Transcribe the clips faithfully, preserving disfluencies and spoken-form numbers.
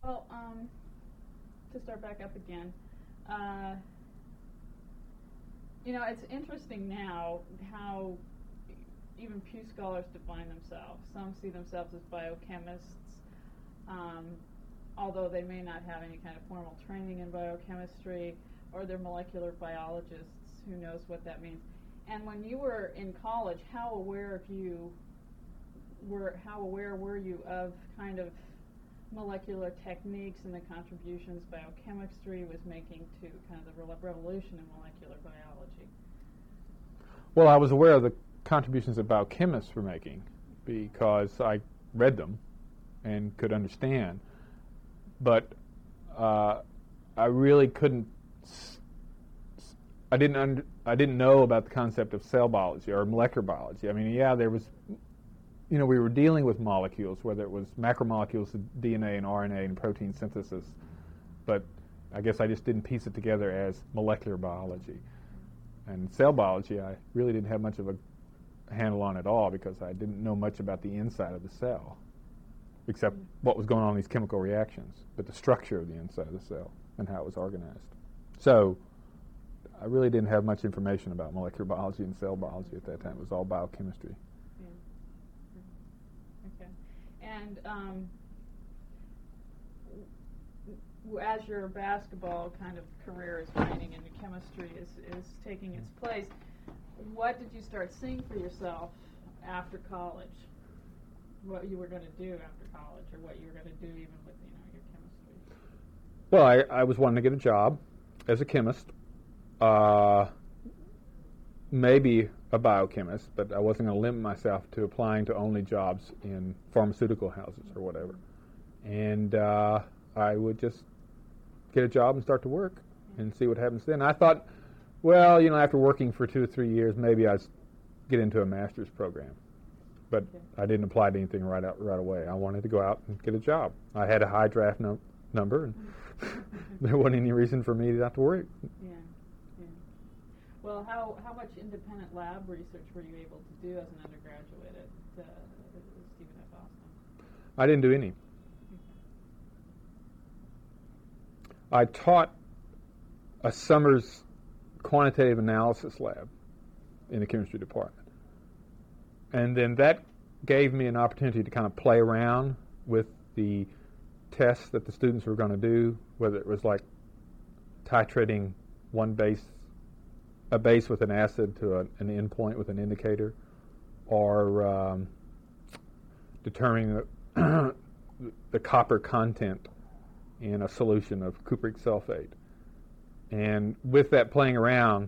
Well, um, to start back up again, uh, you know, it's interesting now how even Pew scholars define themselves. Some see themselves as biochemists, um, although they may not have any kind of formal training in biochemistry, or they're molecular biologists. Who knows what that means? And when you were in college, how aware of you were? How aware were you of kind of molecular techniques and the contributions biochemistry was making to kind of the revolution in molecular biology? Well, I was aware of the contributions that biochemists were making because I read them and could understand. But uh, I really couldn't. S- s- I didn't. Under, I didn't know about the concept of cell biology or molecular biology. I mean, yeah, there was. You know, we were dealing with molecules, whether it was macromolecules of D N A and R N A and protein synthesis, but I guess I just didn't piece it together as molecular biology. And cell biology, I really didn't have much of a handle on at all because I didn't know much about the inside of the cell, except what was going on in these chemical reactions, but the structure of the inside of the cell and how it was organized. So I really didn't have much information about molecular biology and cell biology at that time. It was all biochemistry. And um, w- as your basketball kind of career is waning and your chemistry is, is taking its place, what did you start seeing for yourself after college? What you were going to do after college, or what you were going to do even with you know your chemistry? Well, I, I was wanting to get a job as a chemist, uh, maybe a biochemist, but I wasn't going to limit myself to applying to only jobs in pharmaceutical houses or whatever. And uh, I would just get a job and start to work and see what happens then. I thought, well, you know, after working for two or three years, maybe I'd get into a master's program. But okay. I didn't apply to anything right out right away. I wanted to go out and get a job. I had a high draft no- number, and there wasn't any reason for me not to work. Yeah. Well, how, how much independent lab research were you able to do as an undergraduate at uh, Stephen F. Austin? I didn't do any. Okay. I taught a summer's quantitative analysis lab in the chemistry department. And then that gave me an opportunity to kind of play around with the tests that the students were going to do, whether it was like titrating one base a base with an acid to a, an endpoint with an indicator, or um, determining the, the copper content in a solution of cupric sulfate. And with that playing around,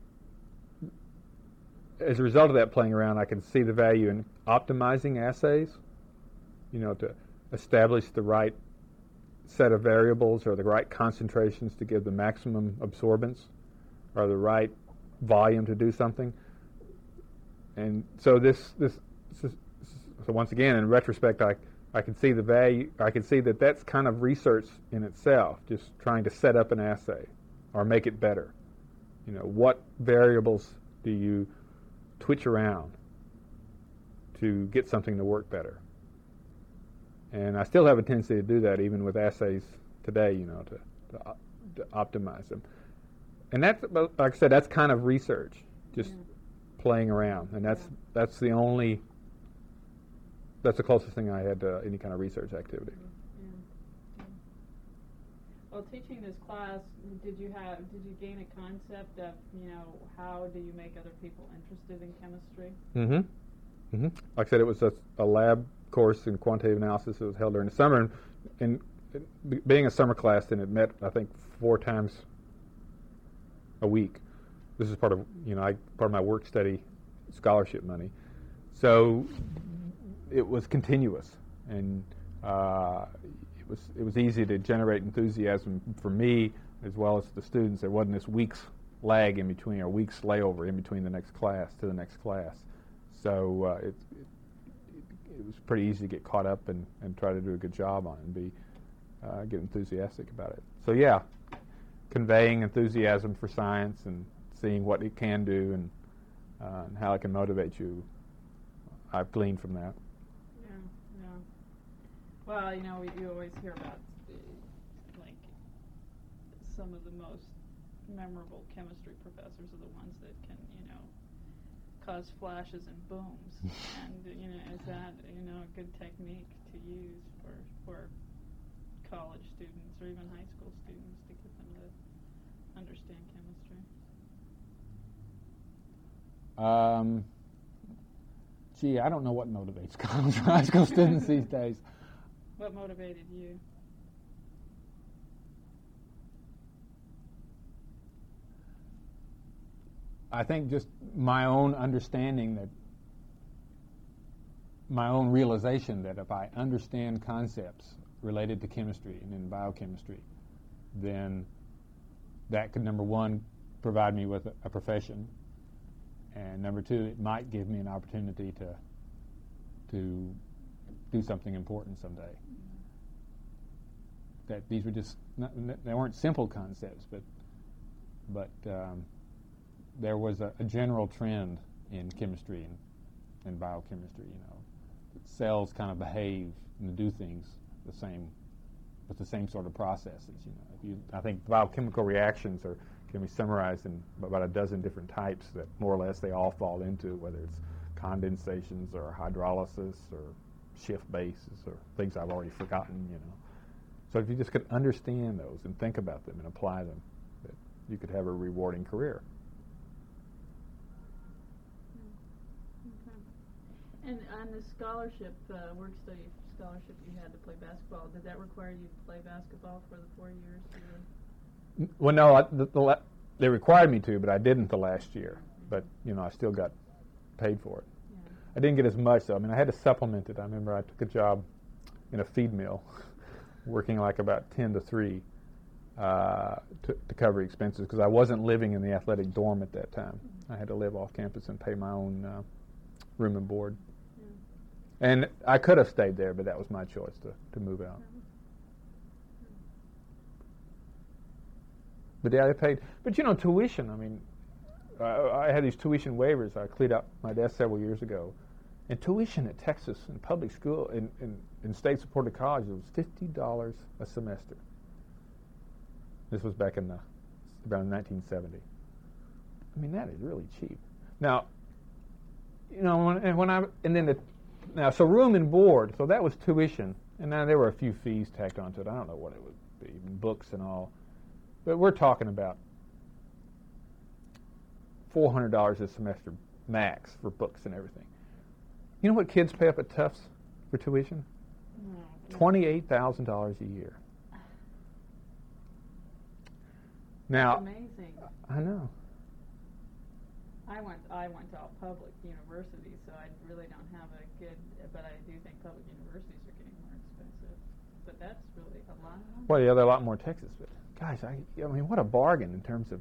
as a result of that playing around, I could see the value in optimizing assays, you know, to establish the right set of variables or the right concentrations to give the maximum absorbance or the right volume to do something. And so this, this, this so once again, in retrospect, I, I can see the value, I can see that that's kind of research in itself, just trying to set up an assay or make it better. You know, what variables do you twitch around to get something to work better? And I still have a tendency to do that even with assays today, you know, to, to, to optimize them. And that's, like I said, that's kind of research, just yeah. playing around. And that's yeah. that's the only, that's the closest thing I had to any kind of research activity. Yeah. Yeah. Well, teaching this class, did you have, did you gain a concept of, you know, how do you make other people interested in chemistry? Mm-hmm. Mm-hmm. Like I said, it was a, a lab course in quantitative analysis that was held during the summer. And, and, and being a summer class, then it met, I think, four times a week. This is part of, you know, I, part of my work study scholarship money. So it was continuous, and uh, it was it was easy to generate enthusiasm for me as well as the students. There wasn't this week's lag in between, or week's layover in between the next class to the next class. So uh, it, it it was pretty easy to get caught up and, and try to do a good job on it and be uh, get enthusiastic about it. So yeah, conveying enthusiasm for science and seeing what it can do and, uh, and how it can motivate you, I've gleaned from that. Yeah, yeah. Well, you know, we, you always hear about some of the most memorable chemistry professors are the ones that can, you know, cause flashes and booms. And, you know, is that, you know, a good technique to use for, for college students or even high school students to get them to understand chemistry? Um, gee, I don't know what motivates college or high school students these days. What motivated you? I think just my own understanding that, my own realization that if I understand concepts related to chemistry and in biochemistry, then that could, number one, provide me with a, a profession, and number two, it might give me an opportunity to to do something important someday. That these were just not, they weren't simple concepts, but but um, there was a, a general trend in chemistry and, and biochemistry. You know, that cells kind of behave and do things the same with the same sort of processes. You know, if you, I think biochemical reactions are can be summarized in about a dozen different types that more or less they all fall into, whether it's condensations or hydrolysis or Schiff bases or things I've already forgotten. You know, so if you just could understand those and think about them and apply them, that you could have a rewarding career. Okay. And on the scholarship, uh, work study scholarship you had to play basketball, did that require you to play basketball for the four years? Or? Well, no, I, the, the la- they required me to, but I didn't the last year. But, you know, I still got paid for it. Yeah. I didn't get as much, though. I mean, I had to supplement it. I remember I took a job in a feed mill, working like about ten to three uh, to, to cover expenses, because I wasn't living in the athletic dorm at that time. I had to live off campus and pay my own uh, room and board. Yeah. And I could have stayed there, but that was my choice to, to move out. Mm-hmm. But yeah, they paid. But, you know, tuition, I mean, I, I had these tuition waivers I cleared up my desk several years ago. And tuition at Texas in public school, in, in, in state-supported colleges, was fifty dollars a semester. This was back in the, around nineteen seventy. I mean, that is really cheap. Now, you know, when, and when I, and then the, now, so room and board, so that was tuition. And now there were a few fees tacked onto it. I don't know what it would be, books and all. But we're talking about four hundred dollars a semester max for books and everything. You know what kids pay up at Tufts for tuition? No. twenty-eight thousand dollars a year. Now, That's amazing. I know. I went I went to a public university, so I really don't have a good, but I do think public universities are getting more expensive. But that's really a lot of money. Well, yeah, there are a lot more in Texas, but gosh, I, I mean, what a bargain in terms of.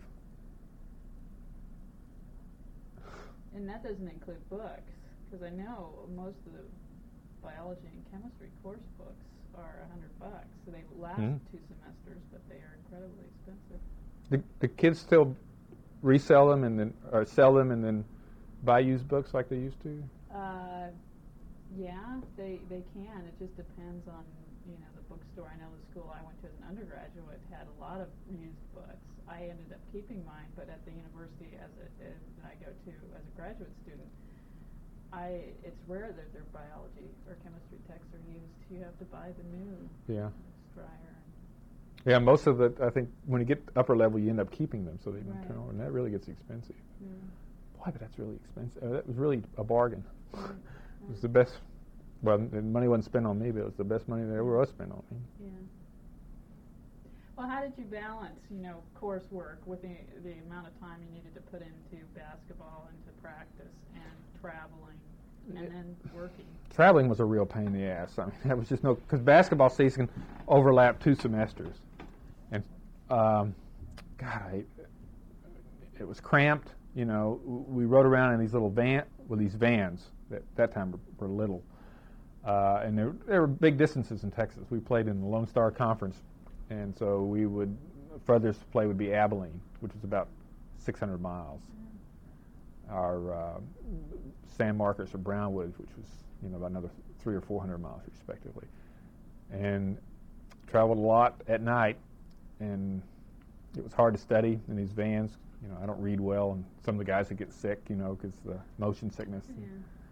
And that doesn't include books, because I know most of the biology and chemistry course books are a hundred bucks. So they last mm-hmm. two semesters, but they are incredibly expensive. The, the kids still resell them and then, or sell them and then buy used books like they used to? Uh, yeah, they they can. It just depends on, you know, the bookstore. I know the school I went to as an undergraduate had a lot of used books. I ended up keeping mine, but at the university as a, as I go to as a graduate student, I it's rare that their biology or chemistry texts are used. You have to buy the new yeah. Stryer. Yeah, most of the, I think, when you get upper level, you end up keeping them so they don't right. turn over, and that really gets expensive. Yeah. Boy, but that's really expensive. Uh, that was really a bargain. Right. It was the best, well, the money wasn't spent on me, but it was the best money that ever was spent on me. Yeah. Well, how did you balance, you know, coursework with the, the amount of time you needed to put into basketball, into practice, and traveling, and yeah. then working? Traveling was a real pain in the ass. I mean, that was just no, because basketball season overlapped two semesters. And, um, God, I, it was cramped. You know, we rode around in these little van, well, these vans that at that time were, were little. Uh, and there, there were big distances in Texas. We played in the Lone Star Conference. And so we would, furthest play would be Abilene, which is about six hundred miles. Mm-hmm. Our uh, San Marcos or Brownwood, which was, you know, about another three or four hundred miles respectively. And traveled a lot at night, and it was hard to study in these vans. You know, I don't read well, and some of the guys would get sick, you know, because the motion sickness. Yeah.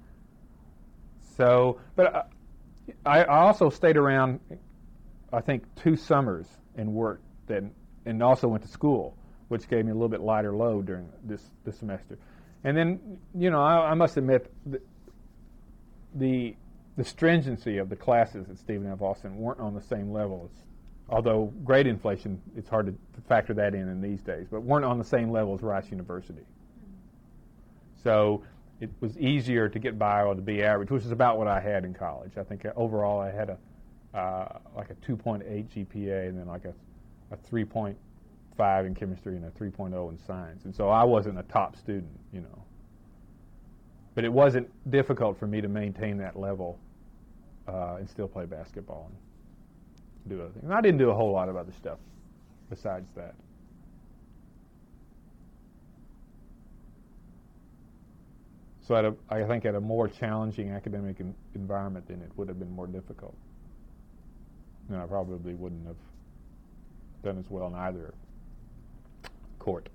So, but I, I also stayed around, I think, two summers and worked, then, and also went to school, which gave me a little bit lighter load during this, this semester. And then, you know, I, I must admit, the, the the stringency of the classes at Stephen F. Austin weren't on the same level as, although grade inflation, it's hard to, to factor that in in these days, but weren't on the same level as Rice University. Mm-hmm. So it was easier to get by or to be average, which is about what I had in college. I think overall I had a uh, like a two point eight G P A and then like a, a three point five in chemistry and a three point oh in science. And so I wasn't a top student, you know. But it wasn't difficult for me to maintain that level uh, and still play basketball and do other things. And I didn't do a whole lot of other stuff besides that. So at a, I think at a more challenging academic in, environment, then it would have been more difficult. And I probably wouldn't have done as well in either court.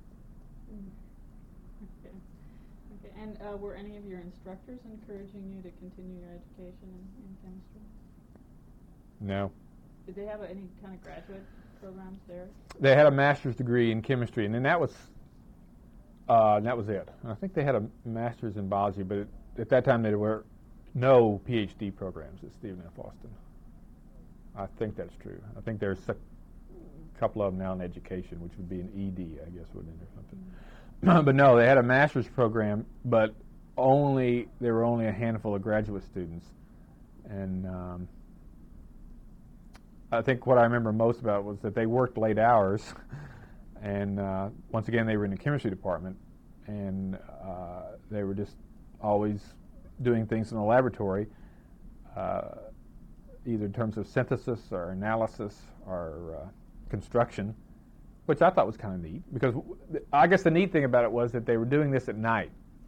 Okay. Okay. And uh, were any of your instructors encouraging you to continue your education in, in chemistry? No. Did they have a, any kind of graduate programs there? They had a master's degree in chemistry, and then that was uh, that was it. I think they had a master's in biology, but it, at that time there were no PhD programs at Stephen F. Austin. I think that's true. I think there's a couple of them now in education, which would be an E D, I guess, wouldn't it, or something. Mm-hmm. But no, they had a master's program, but only there were only a handful of graduate students, and um, I think what I remember most about it was that they worked late hours, and uh, once again they were in the chemistry department, and uh, they were just always doing things in the laboratory, uh, either in terms of synthesis or analysis or uh, construction, which I thought was kind of neat, because w- I guess the neat thing about it was that they were doing this at night.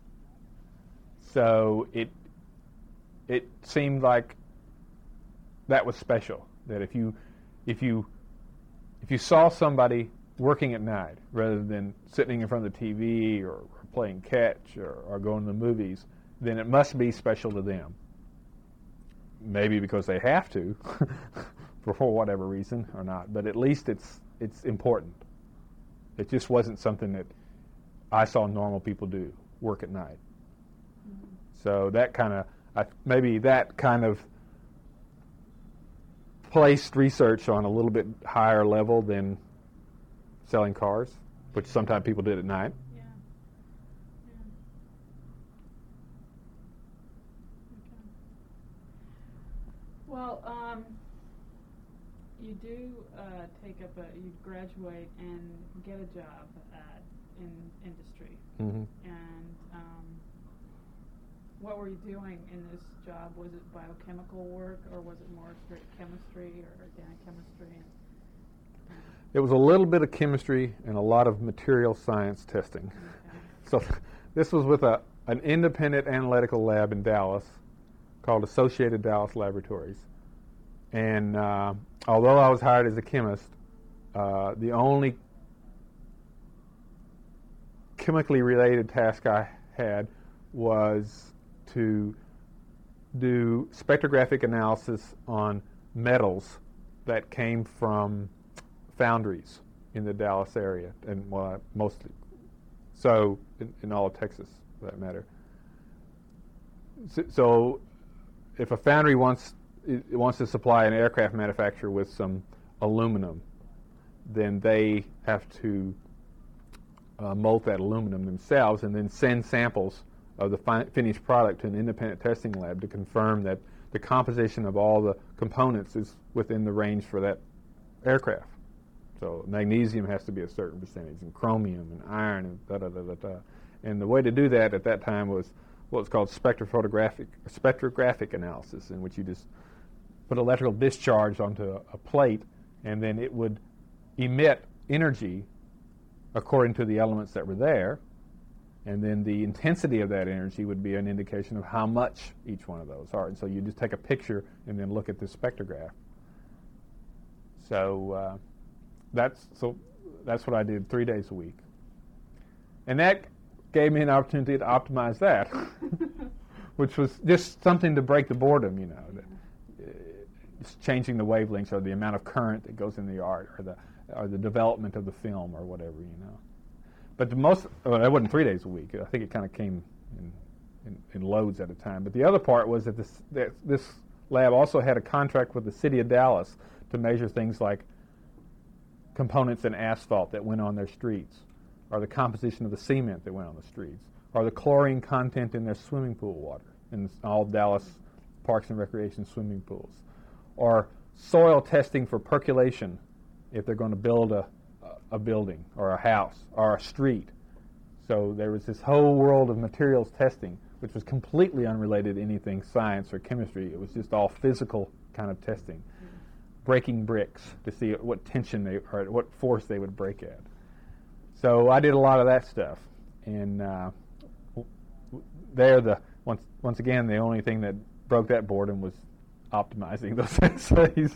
So it it seemed like that was special, that if you if you if you saw somebody working at night rather than sitting in front of the T V or, or playing catch or, or going to the movies, then it must be special to them. Maybe because they have to, for whatever reason or not, but at least it's it's important. It just wasn't something that I saw normal people do, work at night. Mm-hmm. So that kind of, maybe that kind of placed research on a little bit higher level than selling cars, which sometimes people did at night. Yeah. Yeah. Okay. Well, um, you do uh, take up a, you graduate and get a job at, in industry. Mm-hmm. And um, what were you doing in this job? Was it biochemical work, or was it more straight chemistry or organic chemistry? Um, It was a little bit of chemistry and a lot of material science testing. Okay. So this was with a an independent analytical lab in Dallas called Associated Dallas Laboratories. And uh, although I was hired as a chemist, uh, the only chemically related task I had was to do spectrographic analysis on metals that came from foundries in the Dallas area, and well, mostly so in, in all of Texas, for that matter. So, so if a foundry wants it wants to supply an aircraft manufacturer with some aluminum, then they have to uh, mold that aluminum themselves and then send samples of the fi- finished product to an independent testing lab to confirm that the composition of all the components is within the range for that aircraft. So magnesium has to be a certain percentage, and chromium and iron and da da da da da. And the way to do that at that time was what was called spectrophotographic spectrographic analysis, in which you just put electrical discharge onto a, a plate, and then it would emit energy according to the elements that were there, and then the intensity of that energy would be an indication of how much each one of those are. And so you just take a picture and then look at the spectrograph. So uh, that's so that's what I did three days a week. And that gave me an opportunity to optimize that, which was just something to break the boredom, you know. The, uh, just changing the wavelengths or the amount of current that goes in the art or the or the development of the film or whatever, you know. But the most, well, that wasn't three days a week. I think it kind of came in, in, in loads at a time. But the other part was that this, that this lab also had a contract with the city of Dallas to measure things like components in asphalt that went on their streets, or the composition of the cement that went on the streets, or the chlorine content in their swimming pool water, in all Dallas Parks and Recreation swimming pools, or soil testing for percolation if they're going to build a, a building or a house or a street. So there was this whole world of materials testing, which was completely unrelated to anything science or chemistry. It was just all physical kind of testing. Mm-hmm. Breaking bricks to see what tension they, or what force they would break at. So I did a lot of that stuff. And uh, there, the once once again, the only thing that broke that boredom was optimizing those essays.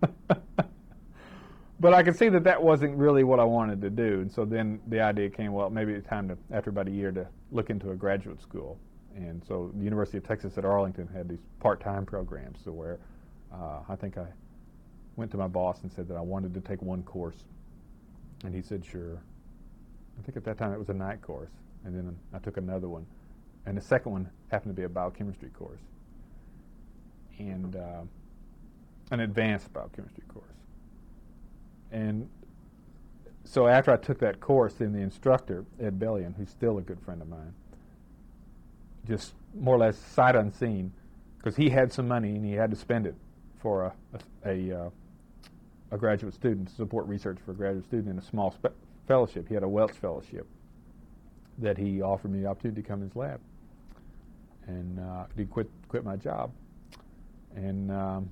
But I could see that that wasn't really what I wanted to do, and so then the idea came, well, maybe it's time to, after about a year, to look into a graduate school. And so the University of Texas at Arlington had these part-time programs, so where uh, I think I went to my boss and said that I wanted to take one course, and he said, sure. I think at that time it was a night course, and then I took another one, and the second one happened to be a biochemistry course, and uh, an advanced biochemistry course. And so after I took that course, then the instructor, Ed Bellion, who's still a good friend of mine, just more or less sight unseen, because he had some money and he had to spend it for a a, a, uh, a graduate student, to support research for a graduate student in a small spe- fellowship. He had a Welch Fellowship that he offered me the opportunity to come in his lab. And uh, he quit quit my job. And um,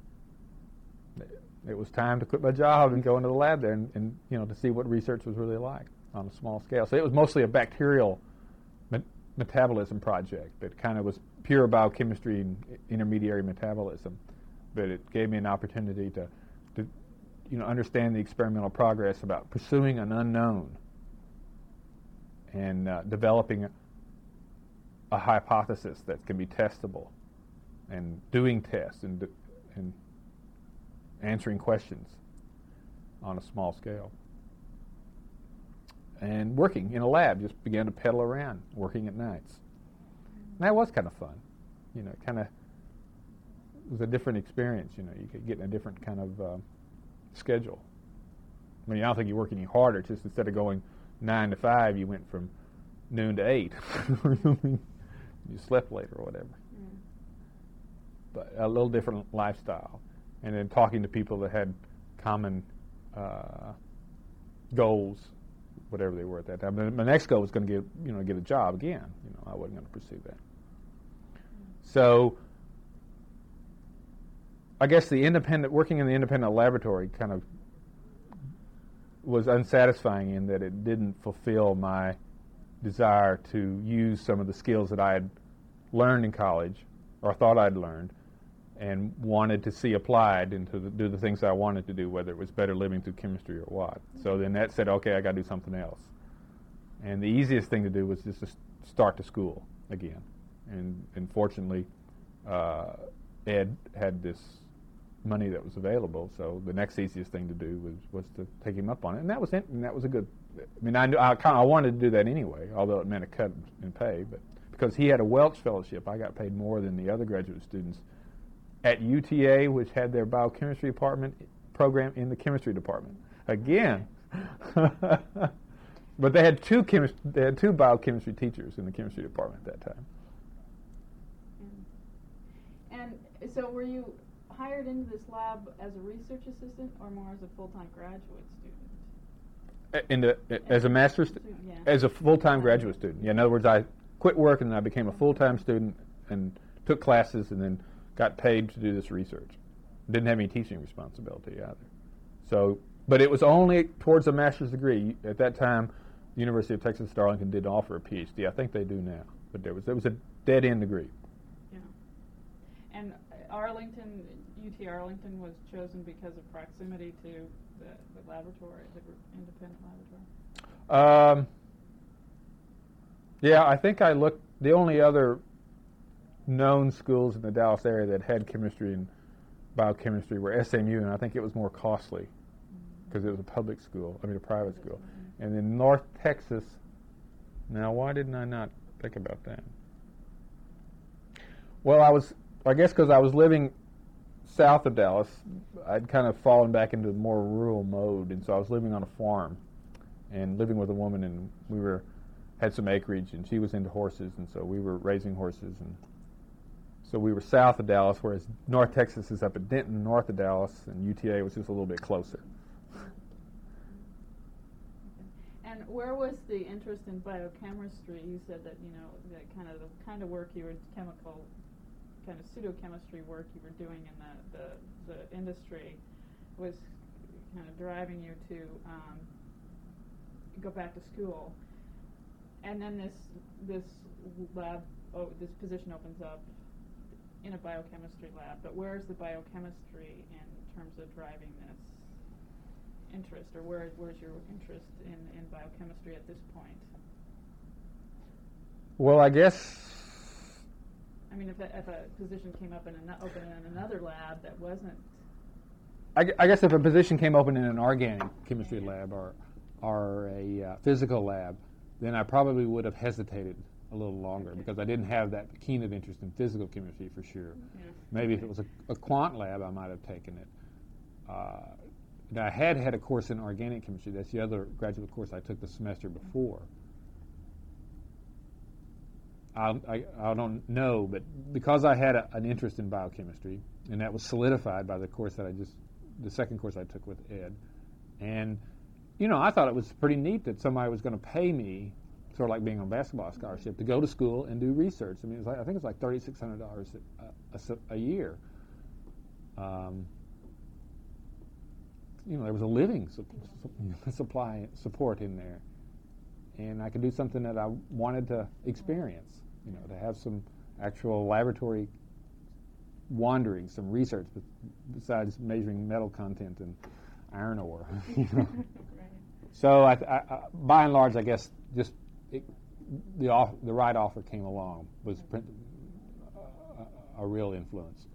it was time to quit my job and go into the lab there and, and, you know, to see what research was really like on a small scale. So it was mostly a bacterial met- metabolism project that kind of was pure biochemistry and intermediary metabolism. But it gave me an opportunity to, to you know, understand the experimental progress about pursuing an unknown and uh, developing a, a hypothesis that can be testable and doing tests and and answering questions on a small scale. And working in a lab, just began to pedal around, working at nights. And that was kind of fun. You know, kind of was a different experience. You know, you could get in a different kind of uh, schedule. I mean, I don't think you work any harder. It's just instead of going nine to five, you went from noon to eight. You slept later or whatever. Mm. But a little different lifestyle. And then talking to people that had common uh, goals, whatever they were at that time. But my next goal was going to get, you know, get a job again. You know, I wasn't going to pursue that. So, I guess the independent, working in the independent laboratory kind of was unsatisfying in that it didn't fulfill my desire to use some of the skills that I had learned in college, or thought I'd learned, and wanted to see applied and to the, do the things I wanted to do, whether it was better living through chemistry or what. So then that said, okay, I got to do something else. And the easiest thing to do was just to start to school again. And, and fortunately, uh, Ed had this money that was available, so the next easiest thing to do was, was to take him up on it. And that was it, and that was a good, I mean, I, knew, I, kinda, I wanted to do that anyway, although it meant a cut in pay. But because he had a Welch Fellowship, I got paid more than the other graduate students at U T A, which had their biochemistry department program in the chemistry department. Again, but they had two chemist, they had two biochemistry teachers in the chemistry department at that time. And so, were you hired into this lab as a research assistant, or more as a full-time graduate student? In the, as a master's, stu- yeah. as a full-time graduate student. Yeah, in other words, I quit work and then I became a full-time student and took classes and then got paid to do this research. Didn't have any teaching responsibility either. So, but it was only towards a master's degree. At that time, the University of Texas at Arlington didn't offer a PhD. I think they do now, but there was there was a dead-end degree. Yeah. And Arlington, U T Arlington was chosen because of proximity to the, the laboratory, the gr- independent laboratory? Um, yeah, I think I looked. The only other known schools in the Dallas area that had chemistry and biochemistry were S M U, and I think it was more costly because mm-hmm. it was a public school. I mean, a private school. Mm-hmm. And in North Texas. Now, why didn't I not think about that? Well, I was. I guess because I was living south of Dallas, I'd kind of fallen back into more rural mode, and so I was living on a farm and living with a woman, and we were had some acreage, and she was into horses, and so we were raising horses, and so we were south of Dallas, whereas North Texas is up at Denton, north of Dallas, and U T A was just a little bit closer. And where was the interest in biochemistry? You said that, you know, that kind of the kind of work you were, chemical, kind of pseudochemistry work you were doing in the, the, the industry was kind of driving you to um, go back to school. And then this this lab, oh, this position opens up in a biochemistry lab. But where's the biochemistry in terms of driving this interest, or where where's your interest in, in biochemistry at this point? Well, I guess. I mean, if a, if a position came up in an, open in another lab that wasn't. I, I guess if a position came open in an organic chemistry yeah. lab or or a uh, physical lab, then I probably would have hesitated a little longer okay. because I didn't have that keen of interest in physical chemistry for sure. Yeah. Maybe okay. if it was a, a quant lab, I might have taken it. Uh, Now, I had had a course in organic chemistry. That's the other graduate course I took the semester before. I, I, I don't know, but because I had a, an interest in biochemistry, and that was solidified by the course that I just, the second course I took with Ed, and, you know, I thought it was pretty neat that somebody was going to pay me, sort of like being on basketball scholarship, to go to school and do research. I mean, it was like, I think it's like thirty-six hundred dollars a, a, a year. Um, You know, there was a living su- su- supply support in there, and I could do something that I wanted to experience. You know, to have some actual laboratory wandering, some research, besides measuring metal content and iron ore. You know? Right. So, I, I, I, by and large, I guess just it, the off, the right offer came along was a, a real influence.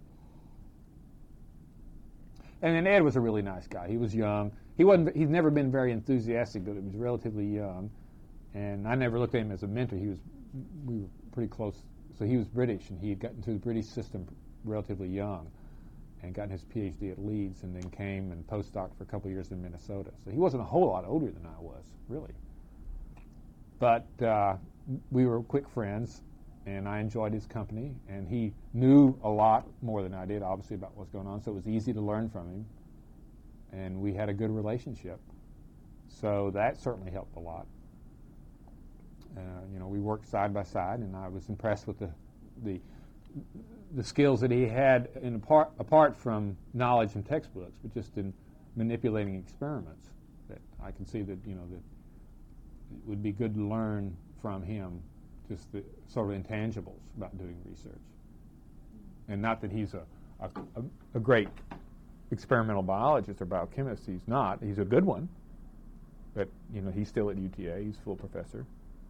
And then Ed was a really nice guy. He was young. He wasn't. He's never been very enthusiastic, but he was relatively young. And I never looked at him as a mentor. He was. We were pretty close. So he was British, and he had gotten into the British system relatively young, and gotten his P H D at Leeds, and then came and postdoc for a couple of years in Minnesota. So he wasn't a whole lot older than I was, really. But uh, we were quick friends, and I enjoyed his company, and he knew a lot more than I did, obviously, about what's going on, so it was easy to learn from him, and we had a good relationship. So that certainly helped a lot. Uh, you know, we worked side by side, and I was impressed with the the, the skills that he had, in apart, apart from knowledge in textbooks, but just in manipulating experiments, that I can see that, you know, that it would be good to learn from him just the sort of intangibles about doing research. And not that he's a, a, a great experimental biologist or biochemist. He's not. He's a good one. But, you know, he's still at U T A. He's full professor.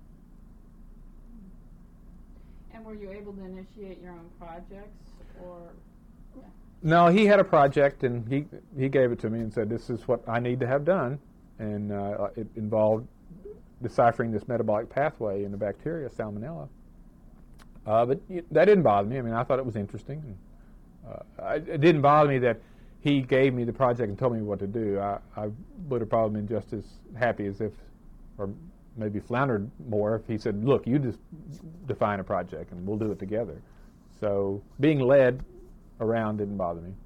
And were you able to initiate your own projects, or? Yeah. No, he had a project, and he he gave it to me and said, this is what I need to have done. And uh, it involved deciphering this metabolic pathway in the bacteria, Salmonella. Uh, but that didn't bother me. I mean, I thought it was interesting. And, uh, I, it didn't bother me that he gave me the project and told me what to do. I, I would have probably been just as happy as if, or maybe floundered more if he said, look, you just define a project and we'll do it together. So being led around didn't bother me.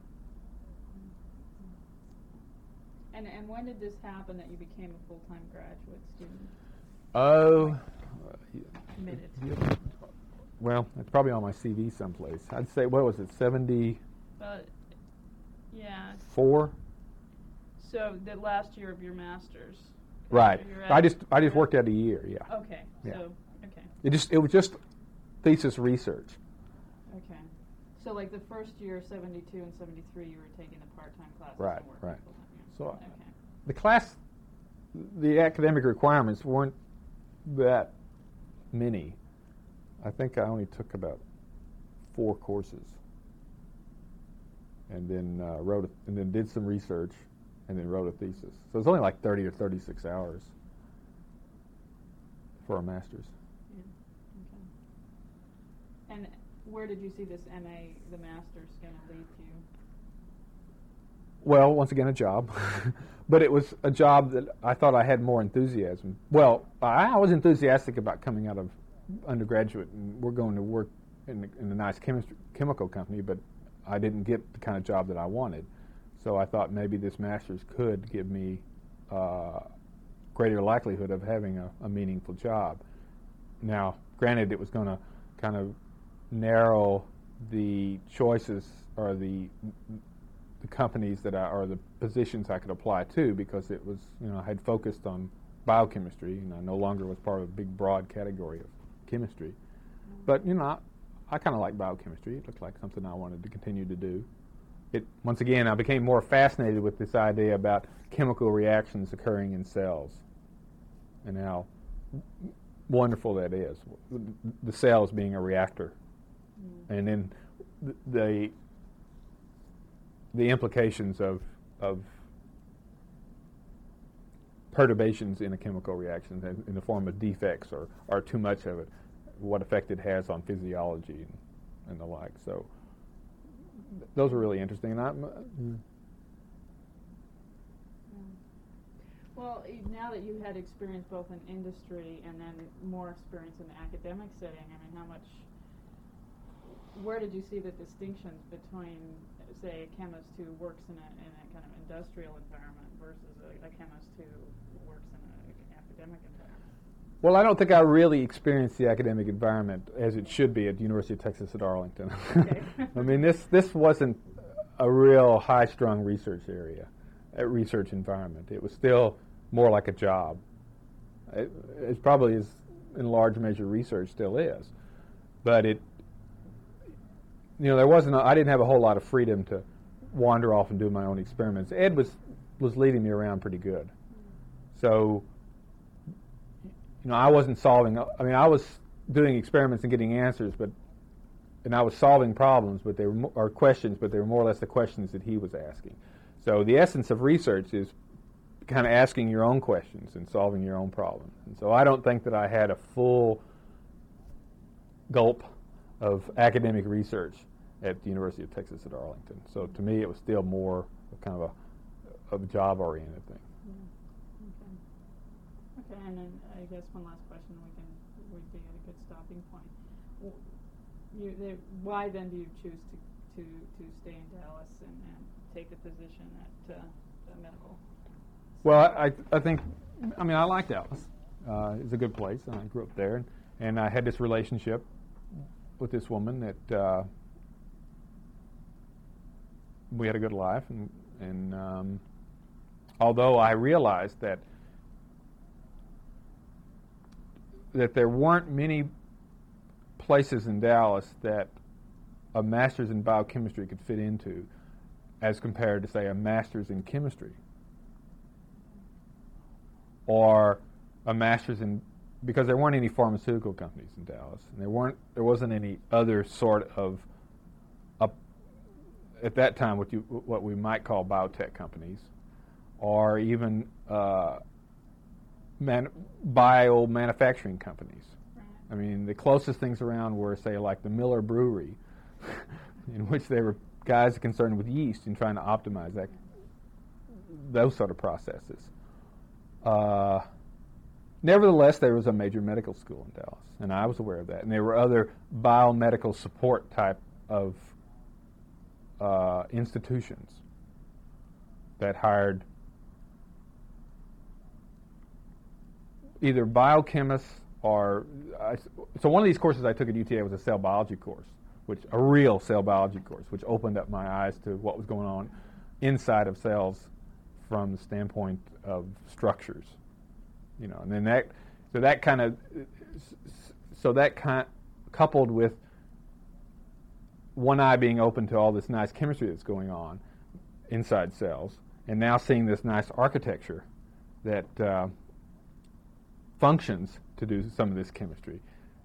And and when did this happen that you became a full-time graduate student? Oh. Committed. Uh, well, it's probably on my C V someplace. I'd say, what was it, seventy? Uh, yeah. Four? So the last year of your master's. Right. I just I just worked out a year. Yeah. Okay. Yeah. So okay. It just it was just thesis research. Okay. So like the first year, seventy-two and seventy-three, you were taking the part-time classes. Right, and working right. full-time, yeah. So Okay. the class, the academic requirements weren't that many. I think I only took about four courses, and then uh, wrote, a, and then did some research, and then wrote a thesis. So it's only like thirty or thirty-six hours for a master's. Yeah. Okay. And where did you see this M A, the master's, going to lead you? Well, once again, a job. But it was a job that I thought I had more enthusiasm. Well, I, I was enthusiastic about coming out of undergraduate, and we're going to work in, in a nice chemistry, chemical company, but I didn't get the kind of job that I wanted. So I thought maybe this master's could give me uh, greater likelihood of having a, a meaningful job. Now, granted, it was going to kind of narrow the choices or the the companies that I, or the positions I could apply to, because it was, you know, I had focused on biochemistry, and I no longer was part of a big broad category of chemistry. Mm-hmm. But, you know, I, I kind of like biochemistry. It looked like something I wanted to continue to do. It, once again, I became more fascinated with this idea about chemical reactions occurring in cells and how wonderful that is, the cells being a reactor. Mm-hmm. And then the the implications of of perturbations in a chemical reaction in the form of defects or, or too much of it, what effect it has on physiology and, and the like. So th- those are really interesting. And I'm, uh, mm. Well, now that you had experience both in industry and then more experience in the academic setting, I mean, how much, where did you see the distinctions between, say, a chemist who works in a, in a kind of industrial environment versus a, a chemist who works in an academic environment? Well, I don't think I really experienced the academic environment as it should be at the University of Texas at Arlington. Okay. I mean, this this wasn't a real high-strung research area, a research environment. It was still more like a job. It, it probably is, in large measure, research still is, but it, you know, there wasn't. A, I didn't have a whole lot of freedom to wander off and do my own experiments. Ed was was leading me around pretty good, so. You know, I wasn't solving. I mean, I was doing experiments and getting answers, but and I was solving problems, but they were mo- or questions, but they were more or less the questions that he was asking. So the essence of research is kind of asking your own questions and solving your own problems. And so I don't think that I had a full gulp of academic research at the University of Texas at Arlington. So to me, it was still more of kind of a, of a job-oriented thing. Okay, and then I guess one last question we can would be at a good stopping point. You, they, why then do you choose to, to, to stay in Dallas and, and take the position at uh, the medical? Well, I I think I mean I like Dallas. Uh, it's a good place, and I grew up there, and, and I had this relationship with this woman that uh, we had a good life, and and um, although I realized that. that there weren't many places in Dallas that a master's in biochemistry could fit into as compared to, say, a master's in chemistry or a master's in, because there weren't any pharmaceutical companies in Dallas, and there weren't, there wasn't any other sort of, uh, at that time, what you what we might call biotech companies, or even uh, Man, bio manufacturing companies. Right. I mean, the closest things around were, say, like the Miller Brewery, in which they were guys concerned with yeast and trying to optimize that, those sort of processes. Uh, nevertheless, there was a major medical school in Dallas, and I was aware of that. And there were other biomedical support type of uh, institutions that hired either biochemists or I, so one of these courses I took at U T A was a cell biology course, which a real cell biology course, which opened up my eyes to what was going on inside of cells from the standpoint of structures, you know. And then that, so that kind of, so that kind coupled with one eye being open to all this nice chemistry that's going on inside cells, and now seeing this nice architecture that uh, functions to do some of this chemistry,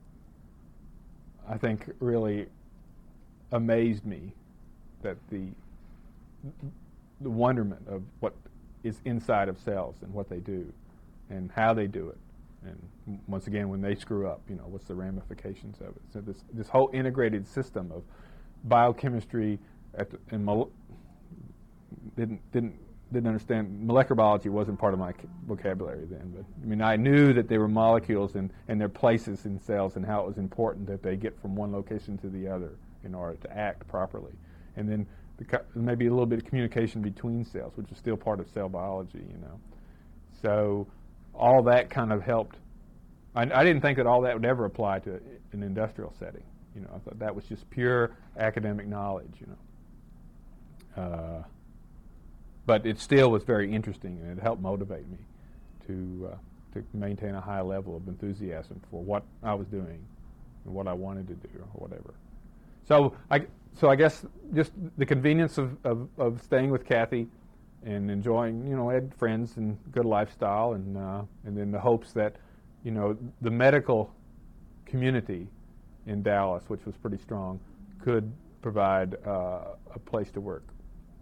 I think really amazed me, that the the wonderment of what is inside of cells and what they do and how they do it. And once again, when they screw up, you know, what's the ramifications of it? So this this whole integrated system of biochemistry at the, and mole- didn't didn't didn't understand molecular biology wasn't part of my vocabulary then. But I mean, I knew that there were molecules and, and their places in cells and how it was important that they get from one location to the other in order to act properly. And then the co- maybe a little bit of communication between cells, which is still part of cell biology, you know. So all that kind of helped. I, I didn't think that all that would ever apply to an industrial setting. You know, I thought that was just pure academic knowledge, you know. Uh, but it still was very interesting, and it helped motivate me to uh, to maintain a high level of enthusiasm for what I was doing and what I wanted to do or whatever. So I so I guess just the convenience of, of, of staying with Kathy and enjoying, you know, I had friends and good lifestyle, and uh, and then the hopes that, you know, the medical community in Dallas, which was pretty strong, could provide uh, a place to work.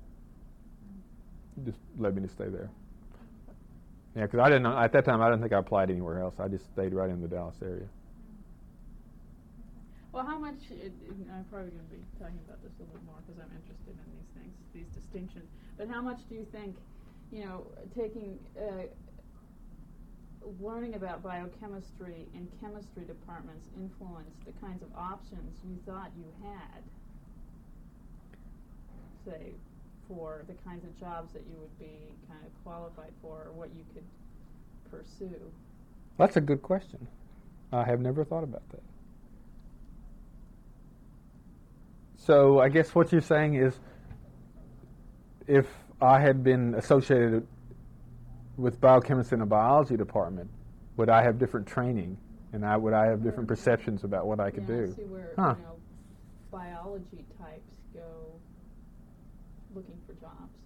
Just led me to stay there. Yeah, because I didn't know, at that time I didn't think I applied anywhere else. I just stayed right in the Dallas area. Well, how much, it, it, I'm probably going to be talking about this a little bit more because I'm interested in these things, these distinctions, but how much do you think, you know, taking, uh, learning about biochemistry in chemistry departments influenced the kinds of options you thought you had, say, for the kinds of jobs that you would be kind of qualified for, or what you could pursue? That's a good question. I have never thought about that. So I guess what you're saying is, if I had been associated with biochemists in a biology department, would I have different training, and I would I have different perceptions about what I could yeah, do? See where, huh. you know, biology types go looking for jobs,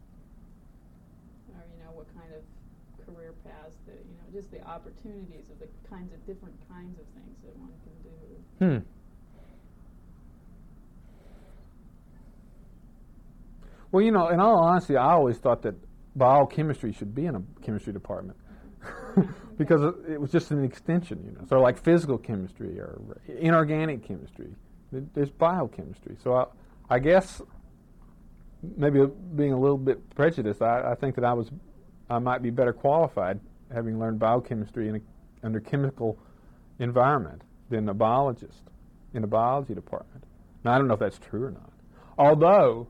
or you know, what kind of career paths, that you know, just the opportunities of the kinds of different kinds of things that one can do. Hmm. Well, you know, in all honesty, I always thought that biochemistry should be in a chemistry department because it, it was just an extension, you know. So like physical chemistry or inorganic chemistry, there's biochemistry. So I, I guess maybe being a little bit prejudiced, I, I think that I was, I might be better qualified having learned biochemistry in a, under chemical environment than a biologist in a biology department. Now, I don't know if that's true or not. Although,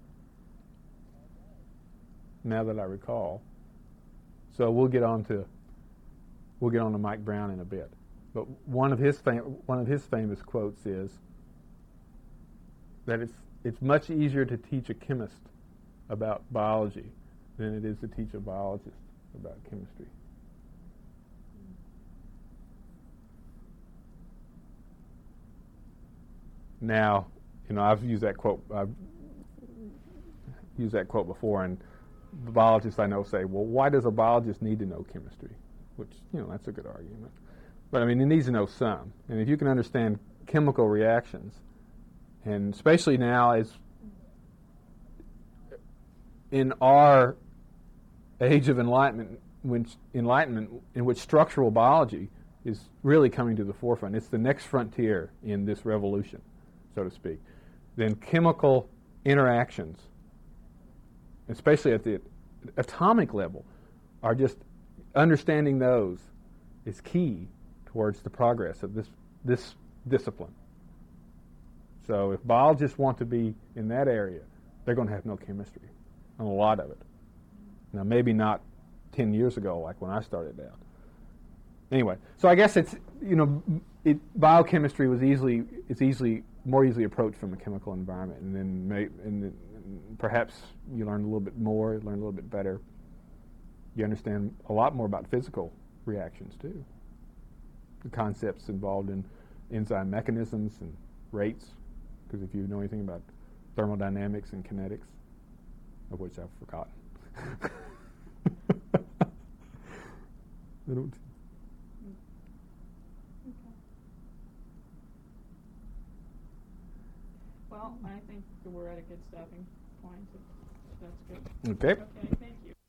now that I recall, so we'll get on to we'll get on to Mike Brown in a bit. But one of his fam- one of his famous quotes is that it's it's much easier to teach a chemist about biology than it is to teach a biologist about chemistry. Now, you know, I've used that quote. I've used that quote before, and the biologists I know say, well, why does a biologist need to know chemistry? Which, you know, that's a good argument. But, I mean, it needs to know some. And if you can understand chemical reactions, and especially now as in our age of enlightenment, which, enlightenment in which structural biology is really coming to the forefront, it's the next frontier in this revolution, so to speak, then chemical interactions, especially at the atomic level, are just understanding those is key towards the progress of this this discipline. So if biologists want to be in that area, they're going to have no chemistry, and a lot of it. Now, maybe not ten years ago, like when I started out. Anyway, so I guess it's, you know, it, biochemistry was easily it's easily more easily approached from a chemical environment, and then may, and then perhaps you learn a little bit more, learn a little bit better. You understand a lot more about physical reactions too. The concepts involved in enzyme mechanisms and rates, because if you know anything about thermodynamics and kinetics, of which I've forgotten. I don't. Okay. Well, I think we're at a good stopping point. That's good. Okay. Okay, thank you.